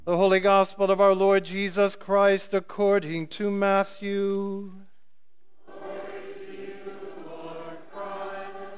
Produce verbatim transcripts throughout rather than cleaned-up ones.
The Holy Gospel of our Lord Jesus Christ according to Matthew. Glory to you, Lord Christ.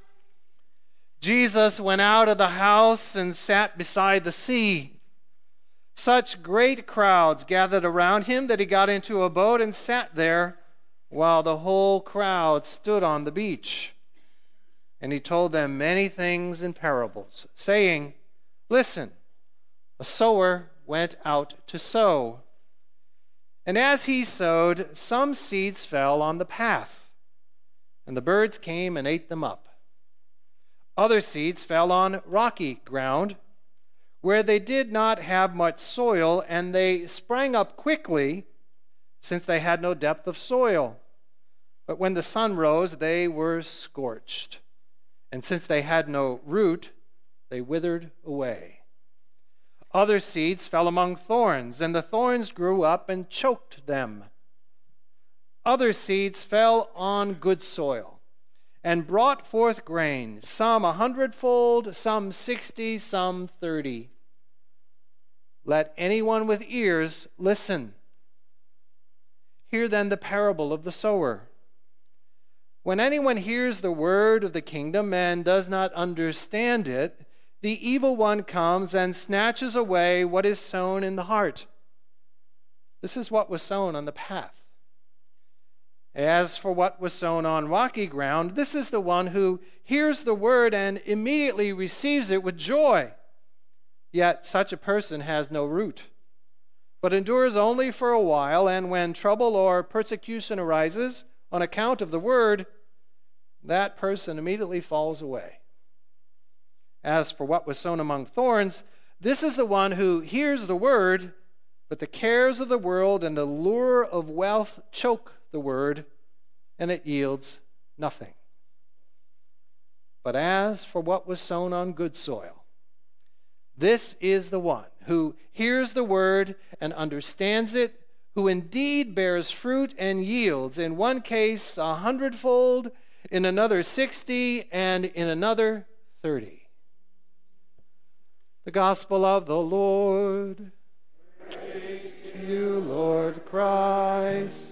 Jesus went out of the house and sat beside the sea. Such great crowds gathered around him that he got into a boat and sat there while the whole crowd stood on the beach. And he told them many things in parables, saying, "Listen, a sower went out to sow. And as he sowed, some seeds fell on the path, and the birds came and ate them up. Other seeds fell on rocky ground, where they did not have much soil, and they sprang up quickly, since they had no depth of soil. But when the sun rose, they were scorched. And since they had no root, they withered away. Other seeds fell among thorns, and the thorns grew up and choked them. Other seeds fell on good soil, and brought forth grain, some a hundredfold, some sixty, some thirty. Let anyone with ears listen. Hear then the parable of the sower. When anyone hears the word of the kingdom and does not understand it, the evil one comes and snatches away what is sown in the heart. This is what was sown on the path. As for what was sown on rocky ground, this is the one who hears the word and immediately receives it with joy. Yet such a person has no root, but endures only for a while, and when trouble or persecution arises on account of the word, that person immediately falls away. As for what was sown among thorns, this is the one who hears the word, but the cares of the world and the lure of wealth choke the word, and it yields nothing. But as for what was sown on good soil, this is the one who hears the word and understands it, who indeed bears fruit and yields, in one case a hundredfold, in another sixty, and in another thirty. The Gospel of the Lord. Praise To you, Lord Christ.